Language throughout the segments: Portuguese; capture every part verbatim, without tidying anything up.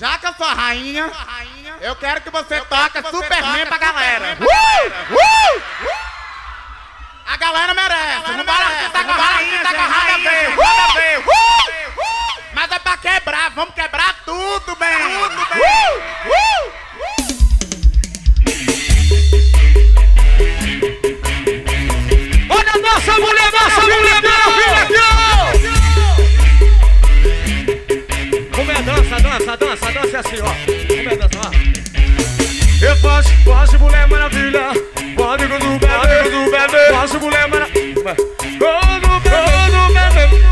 Já que eu sou a rainha, eu quero que você toque Superman pra galera. Uh! Uh! A galera merece. Não bora aqui, tá com a rainha, tá com a rainha, uh! Uh! Mas é pra quebrar, vamos quebrar tudo, bem. Tudo bem. Uh! Uh! Olha a nossa mulher, nossa mulher, maravilha aqui, ó! Como é dança, dança, dança, dança é assim, ó. Como é dança, ó. Eu faço, faço mulher maravilha. Pode quando o bebê, quando o bebê. Faço mulher maravilha. Quando o bebê, quando o bebê.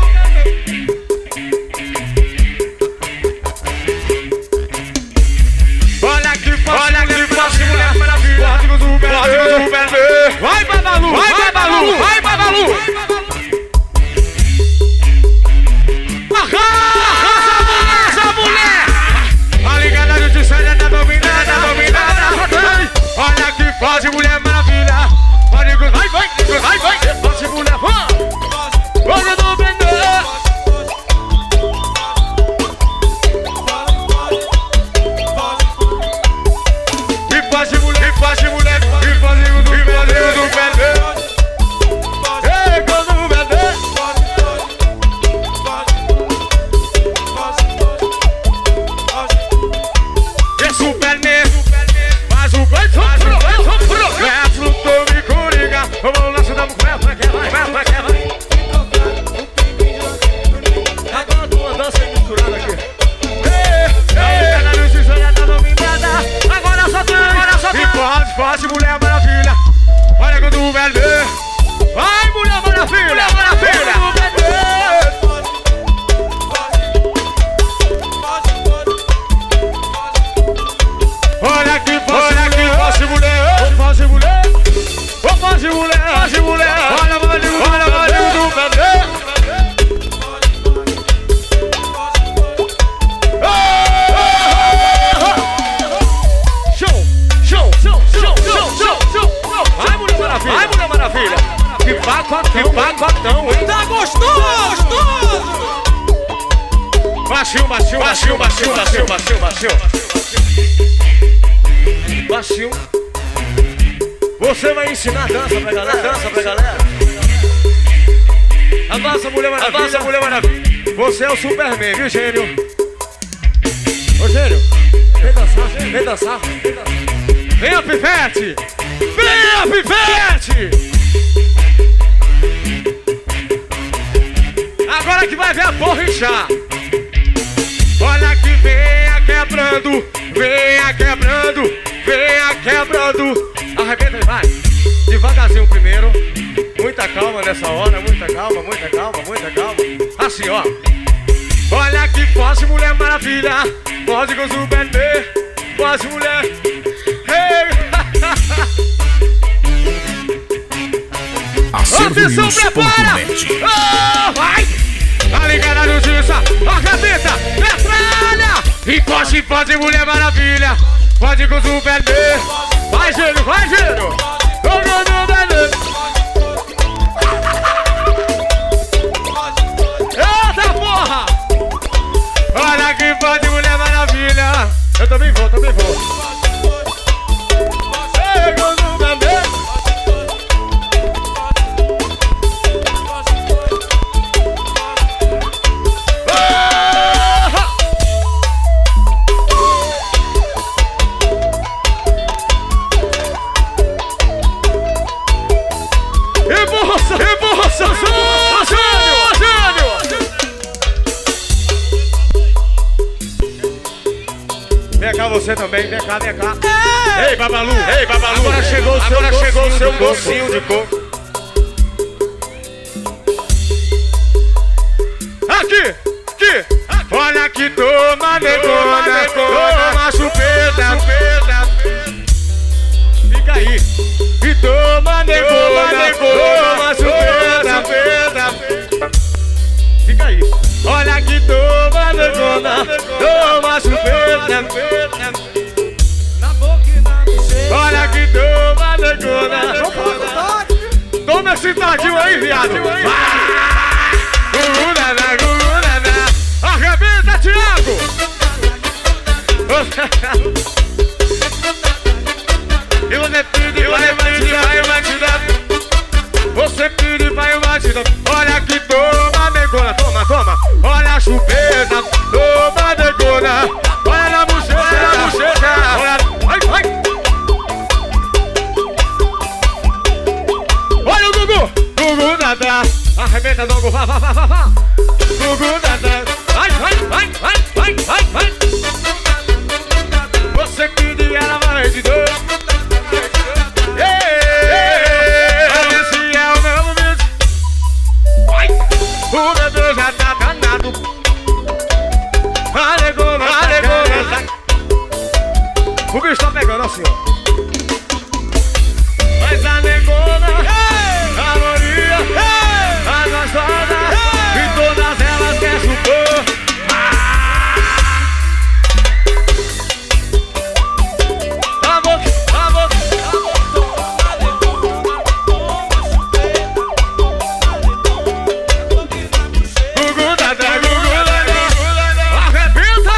Olha aqui, faço, olha aqui, faço mulher maravilha. Pode quando o bebê, quando o bebê. Vai, Babalu, vai, Babalu, vai, Babalu. Arrasa, mulher! A ligada de Ticélia tá dominada, tá dominada. Olha aqui, faz mulher maravilha. Vai, vai, vai, vai, vai. Faz mulher, olha do bebê. E faz mulher, e faz mulher, e faz do bebê, do bebê. Ei, quando o bebê. É Superman, faz o bem, faz o bem. É Pluto e Coringa. Vamos lá, chutamos com ela, vai, vai, vai, vai. Agora tô uma dança misturada aqui. Ei, ei, a justiça já tá dominada. Agora só tem, agora só tem. E faz, faz mulher maravilha. Olha quando o bebê. Vai, mulher maravilha, mulher maravilha. Olha aqui, olha aqui, faz mulher, vou fazer mulher, vou fazer mulher, fazer mulher. Olha, olha, olha, olha do bebê. Show, show, show, show, show, show, show. Vai, mulher maravilha, vai, mulher maravilha. Que pacotão, que pacotão, hein? Tá gostoso, gostoso. Baixinho, baixinho, baixinho, baixinho, baixinho, baixinho, baixinho. Baixinho. Você vai ensinar dança pra galera, dança pra galera. A nossa mulher maravilha, a nossa mulher maravilha. Você é o Superman, viu, gênio? Ô, gênio, vem dançar, vem dançar, vem dançar. Venha, pivete! Venha, pivete! Agora que vai ver a porrinchar. Olha que venha quebrando, venha quebrando, venha quebrando. Arrebenta e vai. Devagarzinho primeiro. Muita calma nessa hora, muita calma, muita calma, muita calma. Assim, ó. Olha que fosse mulher maravilha. Pode com o bebê. Fosse mulher. Hey. Atenção, prepara! Oh, vai! Tá ligada na justiça, arrebenta, metralha! E pode, pode, mulher maravilha. Pode com o bebê. Vai, gênio, vai, gênio! Vamos no bebê! Eita porra! Olha que pode, mulher maravilha. Eu também vou, também vou. Chegou no bebê. Vem cá você também, vem cá, vem cá. Ei, Babalu, ei, Babalu. Agora chegou o seu, agora chegou o seu docinho de coco. Aqui, aqui. Olha que toma, negona, toma chupeta, fica aí. E toma, negona, toma chupeta, fica aí. Olha que toma, negona, toma chupeta. Na boca e na bochecha. Olha que toma, negona. Toma esse tadinho aí, viado. Arrebenta, Thiago. Vá, vá, vá, vá, vá. Gugu Dadá. Vai, vai, vai, vai, vai, vai, vai. Você pediu, ela vai te dar. Esse é o meu momento. Vai. O bebê já tá danado. Alegona, alegona. O bicho tá pegando assim, ó. Mas a negona, a Maria, a gostosa, e todas elas querem supor. Vamos, vamos, Gugu Dadá, Gugu Dadá, arrebenta!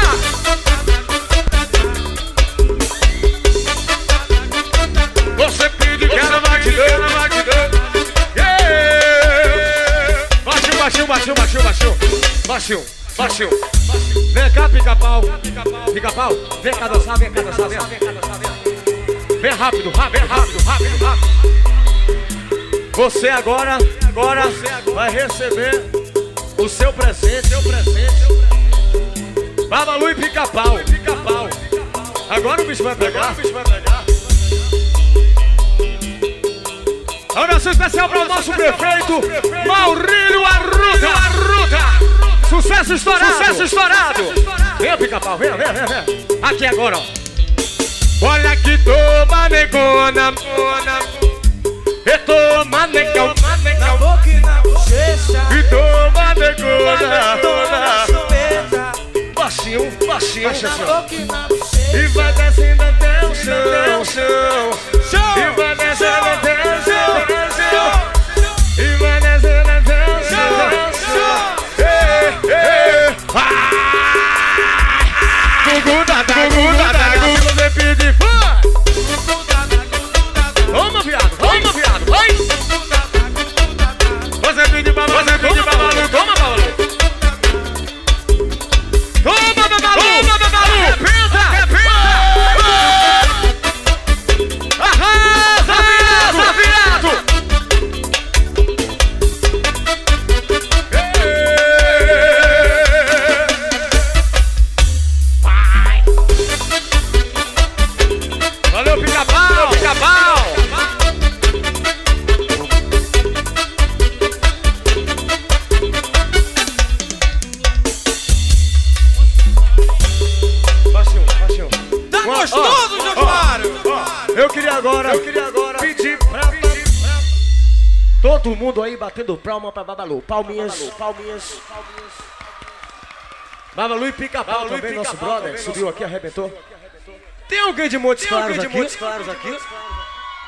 Você pede que ela vai te dar, ela vai te dar. Yeah! Baixinho, baixinho, baixinho, baixinho, baixinho. Baixinho, baixinho. Vem cá, pica-pau. Pica-pau, vem cá dançar, vem cá dançar, vem. Vem rápido, rápido, rápido, rápido, rápido. Você agora, agora vai receber o seu presente, seu presente. Babalu e pica-pau, pica-pau. Agora o bicho vai pegar, o bicho vai pegar. Abraço especial para o nosso prefeito, Maurílio Arruda. Arruda. Sucesso estourado. Sucesso estourado. Vem, pica-pau, vem, vem, vem, vem. Aqui agora, ó. Olha que toma negona, negona. E toma negão, Na boca e na bochecha. e toma negona. Toma chupeta. Baixinho, baixinho, Na baixinho. boca e na bochecha. E vai descendo até o chão, chão. E vai descendo até o chão, chão. E vai descendo até o chão, chão. Ei, ei. Ah! Gugu Dadá, Gugu Dadá, Gugu você pede fã. Toma, viado, toma, viado, vai. Você pede babalu, você pede babalu, toma, babalu. Toma, babalu, toma, babalu. Repita, repita. Arrasa, viado, viado. Valeu, pica-pau, pica-pau. Baixinho, baixinho. Tá gostoso, Josmário? Eu queria agora, eu queria agora pedir pra, pedir pra todo mundo aí batendo palma pra Babalu. Palminhas, palminhas. Babalu e pica-pau também, Pica-Pau nosso também, brother, nosso subiu aqui, arrebentou. Tem alguém de Montes Claros aqui? Claros aqui?